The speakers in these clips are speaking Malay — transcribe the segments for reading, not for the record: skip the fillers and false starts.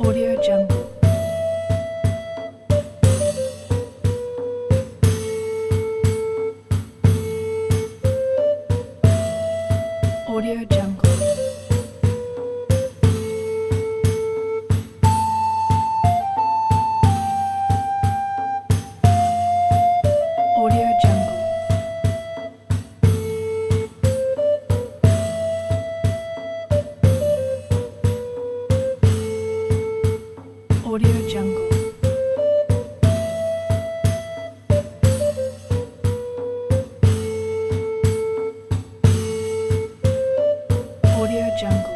Audio Jungle. Audio Jungle. Audio Jungle. Audio Jungle. Audio Jungle.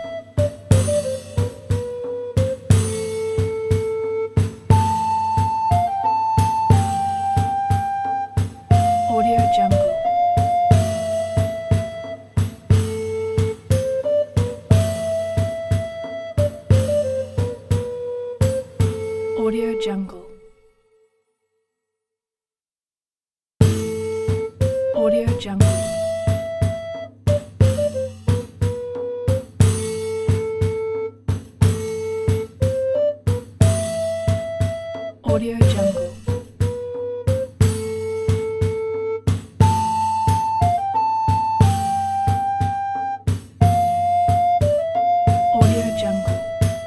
Audio Jungle. Audio Jungle. Audio Jungle. Audio Jungle. Audio Jungle.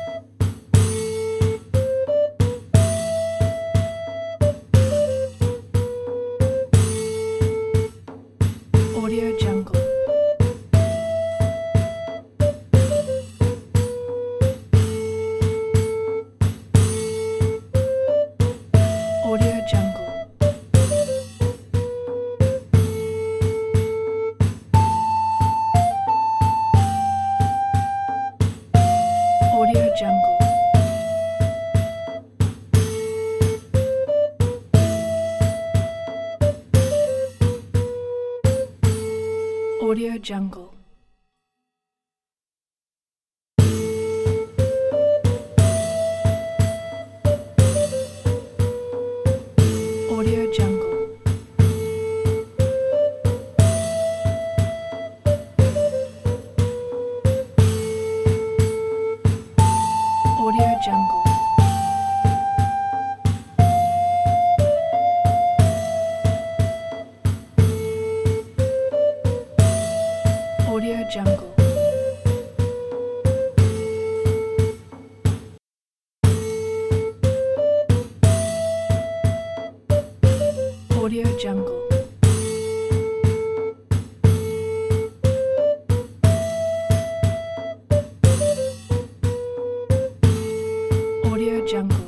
Audio Jungle. Audio Jungle. Audio Jungle. Audio Jungle. Audio Jungle. Audio Jungle. Audio Jungle. Audio Jungle. Audio Jungle.